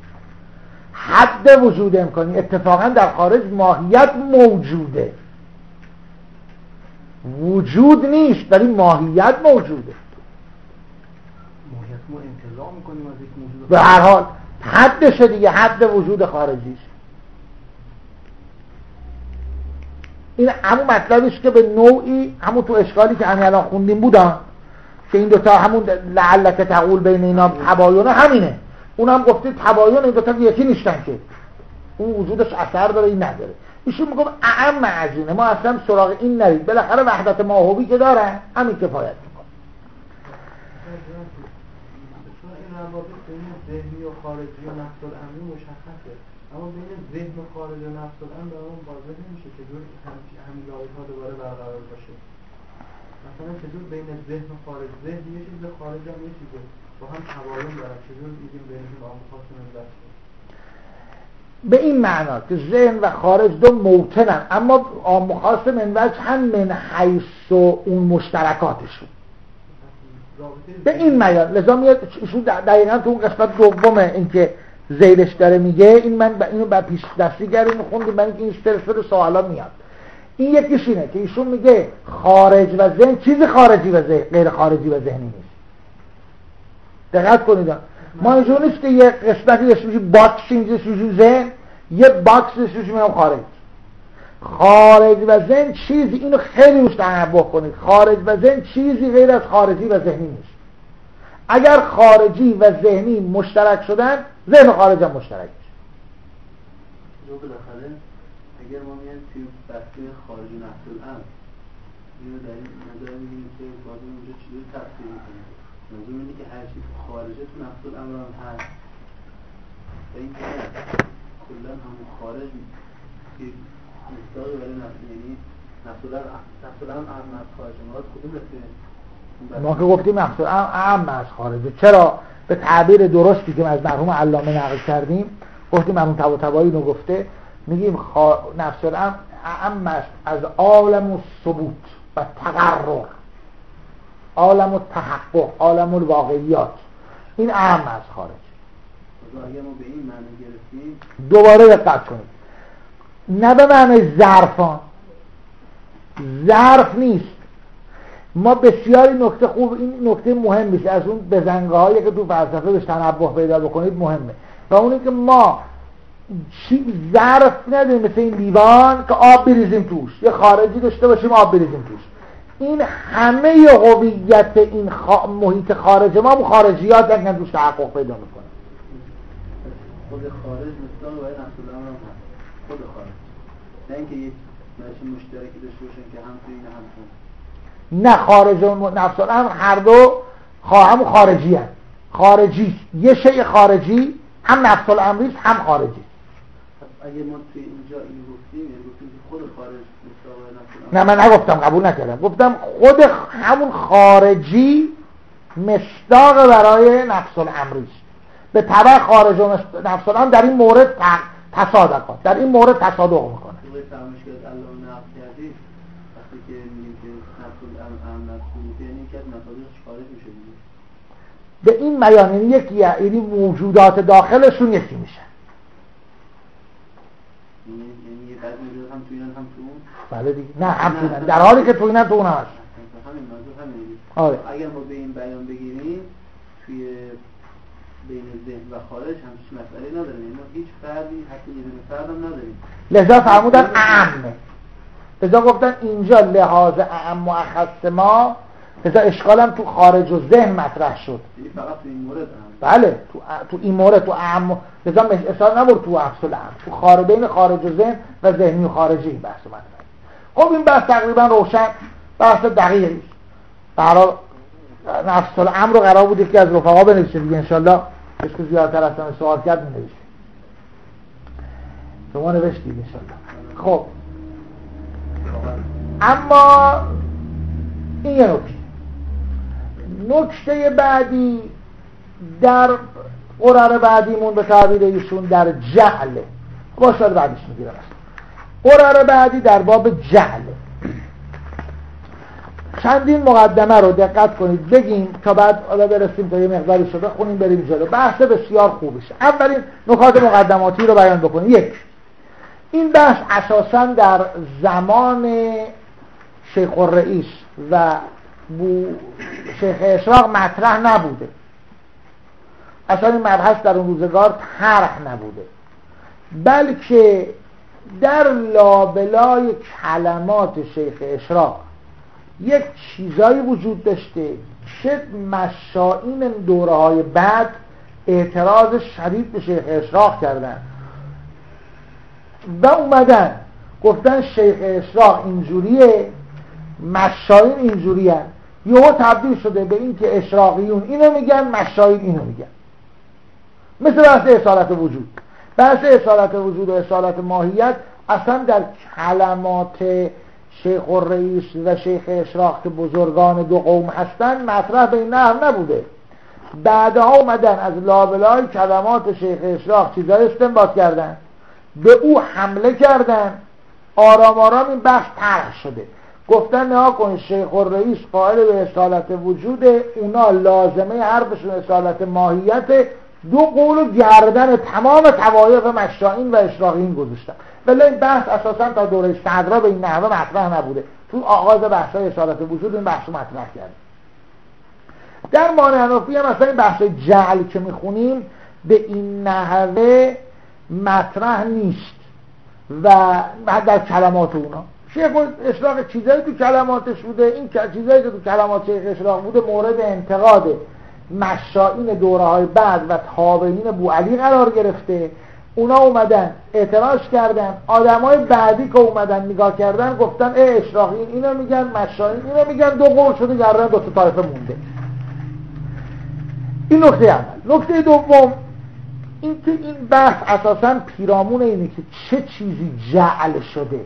حد وجود امکانی. اتفاقا در خارج ماهیت موجوده، وجود نیست ولی ماهیت موجوده. ماهیت ما انتزاع میکنیم از یک موجود. به هر حال حدشه دیگه، حد وجود خارجیش. این همون مطلبیش که به نوعی همون تو اشکالی که همین الان خوندیم بودن که این دوتا همون لعلک تقول بین اینا تباینه همینه. اونم گفته تباین این دوتا یکی نیستن که اون وجودش اثر داره این نداره. ایشون میگم اعم معجینه، ما اصلا سراغ این نرید، بالاخره وحدت ماهوی که داره همین کفایت میکنه. چون این روابط بین ذهنی و خارجی و نفس الامری مشخصه، اما بین ذهن و خارج و نفس الامر برامون واضح نمیشه که دور همین رابطه ها دوباره برقرار باشه. مثلا چطور بین ذهن و خارج، ذهن یه چیز، خارج هم یه چیزه، با هم تباین دارن، چطور میگیم بینشون با هم خاص نمیشه؟ به این معنا که ذهن و خارج دو موطنن، اما آمخاص من وجه هم من حیث و اون مشترکاتشون. به این معنا لذا میاد ایشون دقیقا تو اون قسمت دومه این که زیدش داره میگه، این من اینو بر پیش دستی گریم خوندیم برای اینکه این سلسله سوالا میاد. این یکیش اینه که ایشون میگه خارج و ذهن چیز خارجی و ذهن غیر خارجی و ذهنی نیست. دقت کنید ما اینجور نیست که یه قسمتی اسمش باکس اینجا اسمش ذهن، یه باکس اسمش میگم خارج. خارج و ذهن چیزی، اینو خیلی روش تنبه کنید، خارج و ذهن چیزی غیر از خارجی و ذهنی نیست. اگر خارجی و ذهنی مشترک شدن، ذهن و خارج هم مشترک میشه. جو بالاخره اگر ما میایم توی بحث خارجی نفس الامر اینو در این نظر میگیریم که باید اونجا چیزی تفسیر میکنیم. منظور اینه که هر چیز خارجه تو نفس الامر هم هست و این که کلا همون خارج که مستاقی برای نفس، یعنی نفس الامر اهم از خارج مراد کدوم رسیده؟ ما که گفتیم نفس الامر اهم از خارجه. چرا؟ به تعبیر درستی که از مرحوم علامه نقل کردیم، گفتیم مرحوم طباطبایی اینو گفته، میگیم خا... نفس الامر اهم از عالم الثبوت و تقرر، عالم التحقق، عالم الواقعیات، این اهم از خارج. اگر ما به این معنی گرفتیم دوباره دقت کنید، نه به معنی ظرفان، ظرف نیست. ما بسیاری نکته خوب، این نکته مهم میشه از اون بزنگه هایی که تو فلسفه بهش تنبه پیدا بکنید مهمه، و اون اینکه ما چی ظرف نداریم مثل این لیوان که آب بریزیم توش، یه خارجی داشته باشیم آب بریزیم توش. این همه هویت این خا... محیط خارج ما خارجیات یک ندوش تحقق پیدا میکنه. خود خارج مثلا باید نفس الامر هم هست، خود خارج، نه اینکه یک ماشین مشترکی داشته باشن که هم توی این هم توی. نه، خارج و نفس الامر هر دو هم خارجی هست. خارجی یه شیء خارجی هم نفس الامری است هم خارجی. اگه ما توی اینجا این گفتیم یعنی گفتیم که خود خارج مساوی نفس الامر. نه من نگفتم، قبول نکردم، گفتم خود همون خارجی مصداق برای نفس الامری است. به طبع خارج و نفس الامر در این مورد تصادقات، در این مورد تصادق میکنه. توی فرمایش که الله نقل کردید وقتی که میگیم که نفس الامر نفس الامر یعنی که مصادیقش خارج میشه دیگه. به این بیان یعنی یکی، یعنی موجودات داخلشون یکی میشه. یعنی یه بعضی موجودات هم توی اینن هم تو اون؟ بله دیگه. نه هم توی اینن، در حالی که توی اینن تو اون هم هست. همین موضوع همینه. آره. اگر ما به این بیان بگیریم توی بین ذهن و خارج همچین مسئله نداریم، یعنی ما هیچ فردی حتی یه دونه فرد هم نداریم. لذا فرمودن اعمه، لذا گفتن اینجا لحاظ اعم و اخص ما، لذا اشکالم تو خارج و ذهن مطرح شد. یعنی فقط تو این مورد هم. بله تو تو این مورد تو اعم، لذا مثال نبرد تو افصل اعم، تو خارج بین خارج و ذهن و ذهنی و خارجی این بحث مطرح. خب این بحث تقریبا روشن، بحث دقیقی است. قرار نفس الامر رو قرار بود یکی از رفقا بنویسه دیگه، انشالله کسی که زیادتر از همه سوال کرد می‌نویسه. شما نوشتید انشالله. خب اما این یه نکته. نکته بعدی در قرار بعدیمون به تعبیر ایشون در جعله، باشه بعدش میگیرم اصلا. قرار بعدی در باب جعله. چندین مقدمه رو دقت کنید بگیم تا بعد حالا برسیم تا یه مقداری شده بخونیم بریم جلو. بحث بسیار خوبشه. اولین نکات مقدماتی رو بیان بکنیم. یک، این بحث اساساً در زمان شیخ الرئیس و بو شیخ اشراق مطرح نبوده. اصلا این مبحث در اون روزگار طرح نبوده، بلکه در لابلای کلمات شیخ اشراق یک چیزایی وجود داشته که مشائین دوره های بعد اعتراض شدید به شیخ اشراق کردن و اومدن گفتن شیخ اشراق اینجوریه، مشائین اینجوری هست. یهو تبدیل شده به این که اشراقیون اینو میگن، مشائین اینو میگن. مثل بحث اصالت وجود. بحث اصالت وجود و اصالت ماهیت اصلا در کلمات شیخ الرئیس و شیخ اشراق که بزرگان دو قوم هستن مطرح به این نحو نبوده. بعدها اومدن از لابلای کلمات شیخ اشراق چیزای استنباط کردن، به او حمله کردن. آرام آرام این بحث طرح شده. گفتن نه کن شیخ الرئیس قائل به اصالت وجوده، اونا لازمه حرفشون اصالت ماهیت. دو قول گردن تمام طوایف مشائین و اشراقیین گذاشتن. ولی این بحث اساسا تا دوره صدرا به این نحوه مطرح نبوده. تو آغاز بحث‌های اصالت وجود این بحث مطرح کرد. در مانع حنفی هم مثلا این بحث جعل که میخونیم به این نحوه مطرح نیست و در کلمات اونا. شیخ اشراق چیزایی تو کلماتش بوده، این چیزایی که تو کلمات شیخ اشراق بوده مورد انتقاده مشائین دوره های بعد و تابعین بوعلی قرار گرفته. اونا اومدن اعتراض کردن، آدمای بعدی که اومدن نگاه کردن گفتن ای اشراقیین اینو میگن، مشائین اینو میگن، دو قول شده گردن دو تا طایفه مونده. این نکته اول. نکته دوم این که این بحث اساساً پیرامون اینه که چه چیزی جعل شده،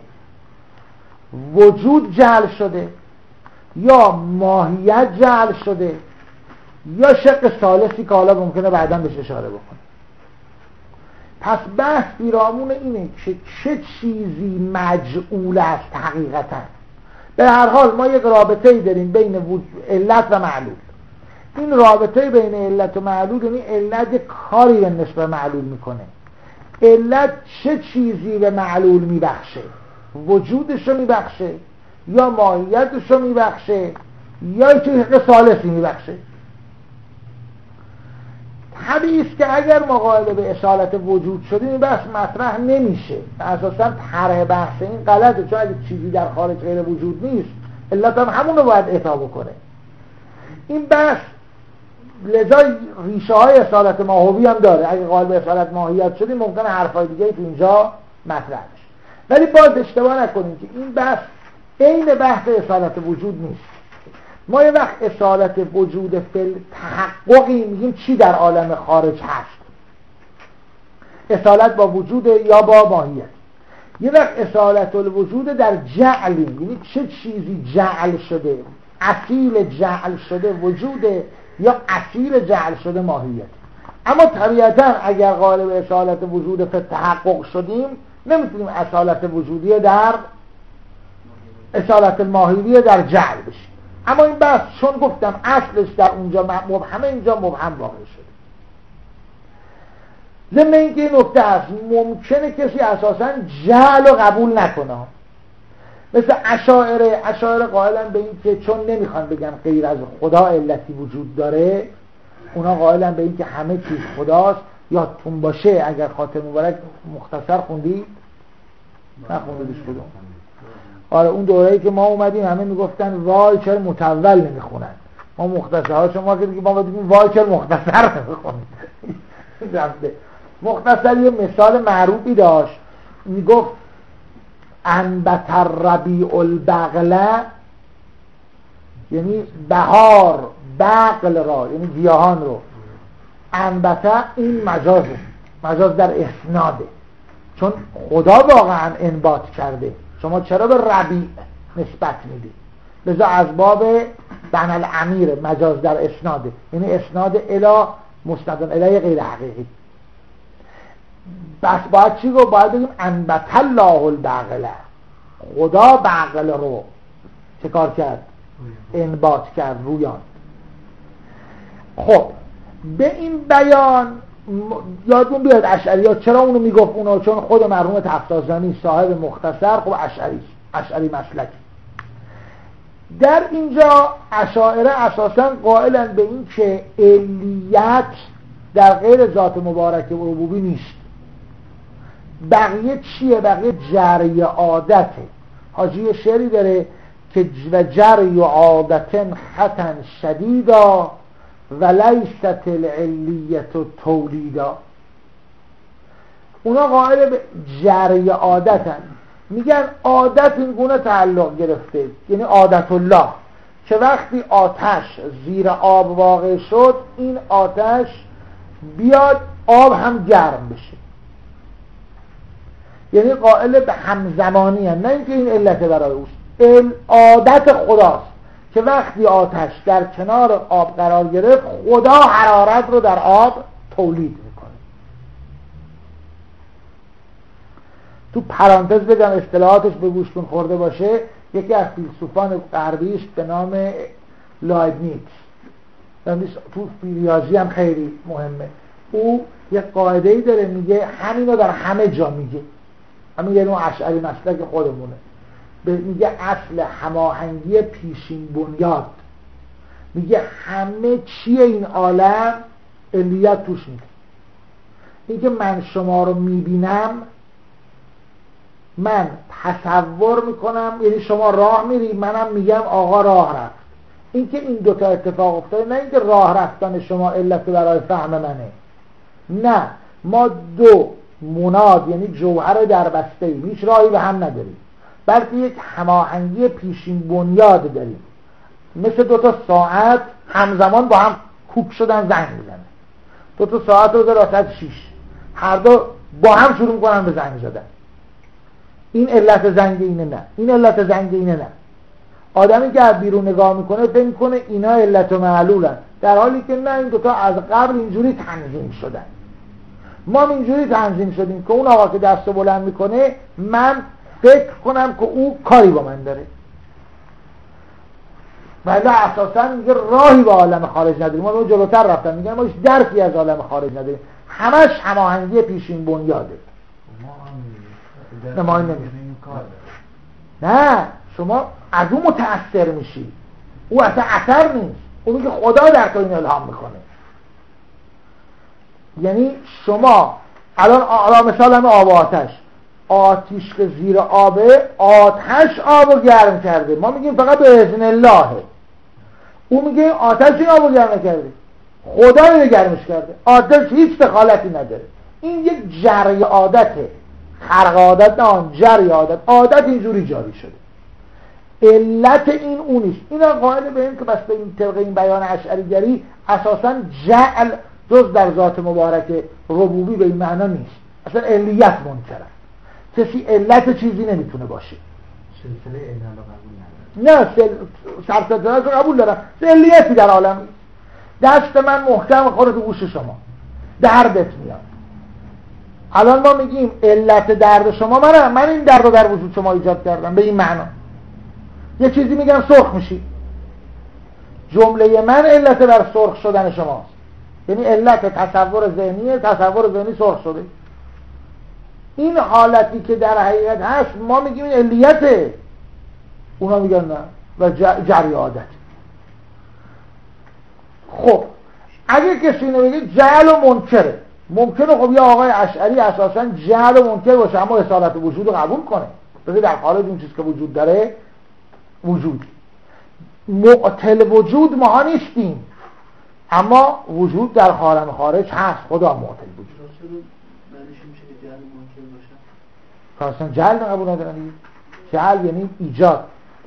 وجود جعل شده یا ماهیت جعل شده یا شق ثالثی که حالا ممکنه بعداً بهش اشاره بکنه. پس بحث پیرامون اینه که چه چیزی مجعول است حقیقتاً. به هر حال ما یک رابطه‌ای داریم بین علت و معلول. این رابطه بین علت و معلول یعنی علت کاری به نسبت معلول میکنه. علت چه چیزی به معلول میبخشه؟ وجودش رو میبخشه یا ماهیتش رو میبخشه یا چه ثالثی میبخشه؟ طبیعی است که اگر مقابله به اصالت وجود شدیم این بحث مطرح نمیشه. اساسا طرح بحث این غلطه، چون اگه چیزی در خارج غیر وجود نیست علت هم همون رو باید اعطا بکنه. این بحث لذا ریشه های اصالت ماهوی هم داره. اگه قائل به اصالت ماهیت شدیم ممکنه حرفای دیگه تو اینجا مطرح بشه، ولی باز اشتباه نکنیم که این بحث عین بحث اصالت وجود نیست. ما یه وقت اصالت وجود فل تحققی میگیم چی در عالم خارج هست، اصالت با وجود یا با ماهیت. یه وقت اصالت الوجود در جعلی، یعنی چه چیزی جعل شده، اصیل جعل شده وجوده یا اصیل جعل شده ماهیت. اما طبیعتا اگر قائل به اصالت وجود فل تحقق شدیم نمیتونیم اصالت وجودی در اصالت الماهیت در جعل بشیم. اما این بحث چون گفتم اصلش در اونجا مبهمه، اینجا مبهم واقع شده. ضمن اینکه این نکته هست ممکنه کسی اساساً جعل رو قبول نکنه، مثل اشاعره. اشاعره قائلن به این که چون نمیخوان بگن غیر از خدا علتی وجود داره، اونا قائلن به این که همه چیز خداست. یادتون باشه اگر خاطر مبارک مختصر خوندید، نخوندیدش کدوم؟ آره اون دوره‌ای که ما اومدیم همه میگفتن وای چرا متول نمیخونن. ما مختصرها شما که دیگه ما بگیم وای چرا مختصر نمیخونن. مختصر یه مثال معروفی داشت، میگفت انبت الربیع البقله، یعنی بهار بقل را، یعنی گیاهان رو. انبته این مجازه، مجاز در اسناده، چون خدا واقعا انبات کرده، شما چرا به ربیع نسبت میدید؟ لذا از باب بن الامیر مجاز در اسناده، یعنی اسناد الی مستند الی غیر حقیقی. بس باید چی گفت؟ باید بگیم انبت الله البقله، خدا بقل رو چه کار کرد؟ انبات کرد، رویان. خب به این بیان یادون بیاد اشعری‌ها چرا اونو میگفت اونو؟ چون خود مرحوم تفتازانی صاحب مختصر خب اشعری اشعری مسلکی. در اینجا اشاعره اساساً قائلن به این که علیت در غیر ذات مبارک ربوبی نیست. بقیه چیه؟ بقیه جری عادته. حاجی شعری داره که و جری عادتن خطن شدیدا و لیست العلیت تولیدا. اونا قائل به جری عادتن، میگن عادت این گونه تعلق گرفته، یعنی عادت الله، که وقتی آتش زیر آب واقع شد این آتش بیاد آب هم گرم بشه، یعنی قائل به همزمانی هم. نه اینکه این علت برای اوست، عادت خداست که وقتی آتش در کنار آب قرار گرفت خدا حرارت رو در آب تولید میکنه. تو پرانتز بگم اصطلاحاتش به گوشتون خورده باشه، یکی از فیلسوفان غربیش به نام لایبنیتس، تو ریاضی هم خیلی مهمه، او یک قاعده‌ای داره میگه همینو در همه جا میگه، همین یعنی اون اشعری مسلک خودمونه، میگه اصل هماهنگی پیشین بنیاد. میگه همه چیه این عالم علیت توش میده. میگه من شما رو میبینم، من تصور میکنم، یعنی شما راه میری منم میگم آقا راه رفت. این که این دوتا اتفاق افتاده، نه اینکه راه رفتن شما علت برای فهم منه، نه، ما دو مناد یعنی جوهر در بسته ایم، هیچ راهی به هم نداریم، بلکه یک هماهنگی پیشین بنیاد داریم. مثل دو تا ساعت همزمان با هم کوک شدن زنگ میزنن، دو تا ساعت رو در ساعت شیش هر دو با هم شروع میکنن به زنگ زدن. این علت زنگ اینه، نه این علت زنگ اینه، نه. آدمی که از بیرون نگاه میکنه فکر میکنه اینا علت و معلولن، در حالی که نه، این دوتا از قبل اینجوری تنظیم شدن. ما اینجوری تنظیم شدیم که اون آقا که دستو بلند میکنه من فکر کنم که او کاری با من داره، ولی اساسا میگه راهی به عالم خارج نداریم. ما اون جلوتر رفتن میگن ما هیچ درکی از عالم خارج نداریم، همش هماهنگی پیشین بنیاده. نه ما نمی‌دونیم کار، نه شما از اون متأثر میشی، او اصلا اثر نیست، اون میگه خدا در تو این الهام میکنه. یعنی شما الان الان مثلا آب و آتش، آتیش که زیر آبه، آتش آبو گرم کرده. ما میگیم فقط به اذن اللهه، اون میگه آتش این آبو گرم کرده، خدا اینو گرمش کرده، آتش هیچ دخالتی نداره. این یک جری عادته، خرق عادت نه، آن جری عادت، عادت اینجوری جاری شده. علت این اونیست. اینا قائل به این که بس به این طبق این بیان اشعریگری اساساً جعل جز در ذات مبارک ربوبی به این معنا نیست، اصلا علیت منکر است. کسی علت چیزی نمیتونه باشه. سلسله علت رو قبول نداره. نه سلسله رو قبول دارم. علیتی در عالم. دست من محکم خوره تو گوش شما، دردت میاد. الان ما میگیم علت درد شما منم، من این درد رو در وجود شما ایجاد کردم به این معنا. یه چیزی میگم سرخ میشی، جمله من علت بر سرخ شدن شماست، یعنی علت تصور ذهنیه، تصور ذهنی سرخ شده. این حالتی که در حقیقت هست ما میگیم این علیته، اونا میگن نه و جری عادت. خب اگه کسی اینو بگه جعل و منکره، ممکنه خب یه آقای اشعری اساساً جعل و منکر باشه اما اصالت وجود رو قبول کنه، بگه در خارج اون چیز که وجود داره وجود، معطل وجود ماها نیستیم اما وجود در عالم خارج هست، خدا معطل وجود. اصلا جعل قبول ندارن دیگه. جعل یعنی ایجاد.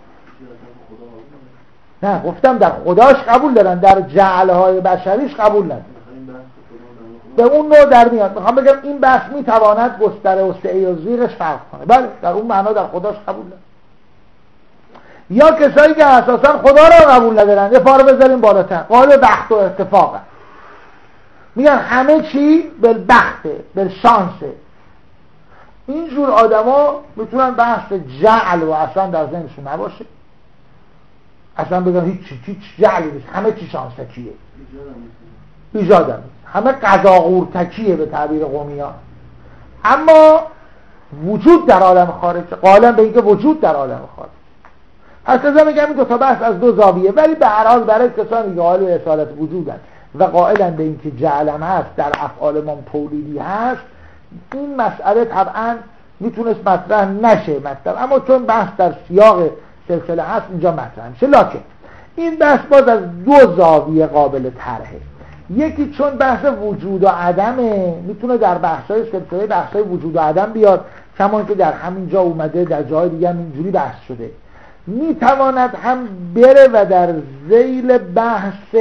نه گفتم در خداش قبول دارن، در جعلهای بشریش قبول ندارن. به اون نوع در میاد. میخوام بگم این بحث میتواند گستره و سعی و زیرش فرق کنه. بله در اون معنا در خداش قبول دارن. یا کسایی که اساسا خدا را قبول ندارن، یه پاره بذاریم بالاتر، قائل بخت و اتفاقه، میگن همه چی بالبخته، بالشانسه. اینجور آدما میتونن بحث جعل و اصلا در ذهنشون نباشه، اصلا بگن هیچ هیچ جعلی نیست، همه چی شانسکیه، ایجادم نیست، همه قضا قورتکیه به تعبیر قومیان. اما وجود در عالم خارج، قائلن به اینکه وجود در عالم خارج. اصلا میگم این دو تا بحث از دو زاویه، ولی به هر حال برای کسانی که قائل به اصالت وجودن و قائلن به اینکه جعلم هست، در افعال ما تولیدی هست، این مسئله طبعا میتونست مطرح نشه مطلب، اما چون بحث در سیاق سلسله هست اینجا مطرح میشه. لکن این بحث باز از دو زاویه قابل طرحه. یکی چون بحث وجود و عدمه، میتونه در بحث‌های سلسله بحث‌های وجود و عدم بیاد، کما که در همین جا اومده، در جای دیگه هم اینجوری بحث شده. میتواند هم بره و در ذیل بحث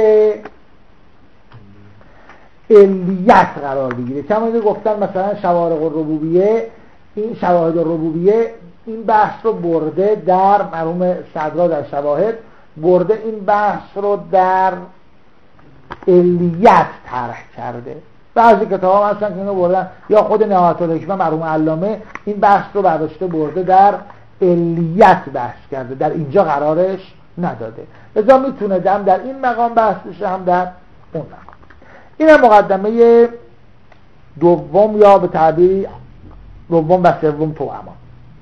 علیت قرار بگیره، کما که گفتن مثلا شوارق الربوبیه، این شواهد الربوبیه این بحث رو برده در مرحوم صدرا در شواهد برده این بحث رو در علیت طرح کرده. بعضی کتاب هم هستن که اینو بردن، یا خود نهایت الحکمه مرحوم علامه این بحث رو برداشته برده در علیت بحث کرده، در اینجا قرارش نداده. لذا میتونه هم در این مقام بحث بشه هم در اون مقام. این هم مقدمه دوم یا به تعبیر دوم و سوم تو اما.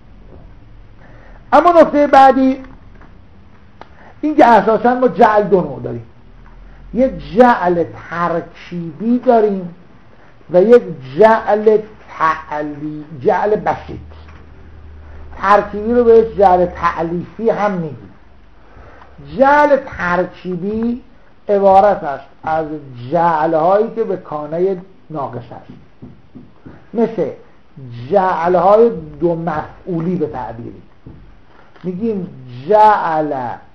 اما نکته بعدی این که اساسا ما جعل دو نوع داریم، یک جعل ترکیبی داریم و یک جعل تعلی جعل بسیط. ترکیبی رو بهش جعل تعلیفی هم میگیم. جعل ترکیبی عبارت است از جعلهایی که به کانه ناقص است، مثل جعلهای دو مفعولی به تعبیری. میگیم جعل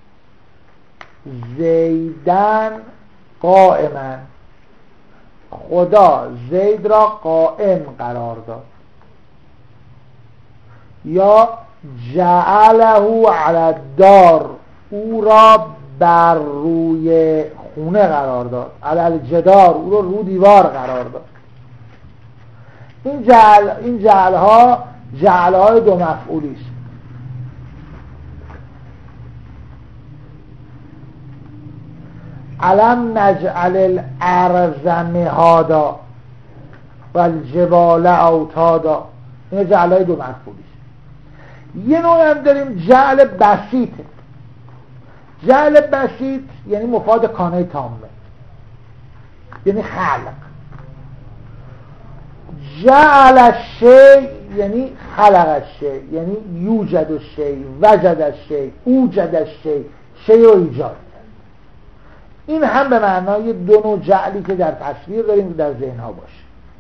زیدن قائما، خدا زید را قائم قرار داد. یا جعله علی الدار، او را بر روی خونه قرار داد، علی الجدار، او را رو دیوار قرار داد. این جعل این جعلها جعلهای دو مفعولی است. علم نجعل الارض مهادا و الجبال اوتادا، این جعلهای دو مفعولی است. یه نوع هم داریم جعل بسیطه. جعل بسیط یعنی مفاد کانه تامه، یعنی خلق. جعل الشیء یعنی خلق الشیء، یعنی یوجد الشیء، وجد الشیء، اوجد الشیء، شیء رو ایجاد. این هم به معنای دو نوع جعلی که در تصویر داریم که در ذهن ها باشه.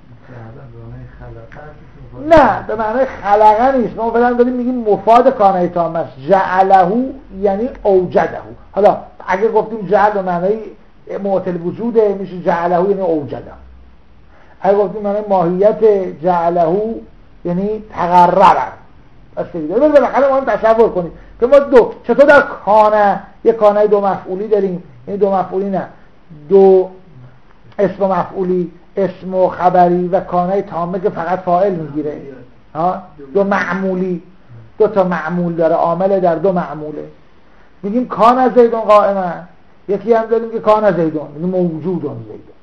نه به معنای خلقه نیست. ما فعلا داریم میگیم مفاد کانه تام است. جعله یعنی اوجده. حالا اگه گفتیم جعل به معنای معطل وجوده میشه جعله یعنی اوجده. اگه گفتیم معنای ماهیت جعله یعنی تقرر. اصلا ببین بالاخره ما تصور کنیم که ما دو چطور در کانه یک کانه دو مفعولی داریم، یعنی دو مفعولی نه دو اسم مفعولی، اسم و خبری و کانه تامه که فقط فاعل میگیره، ها دو معمولی، دو تا معمول داره، عامل در دو معموله. میگیم کان زیدون قائما، یکی هم داریم که کان زیدون یعنی موجودون زیدون.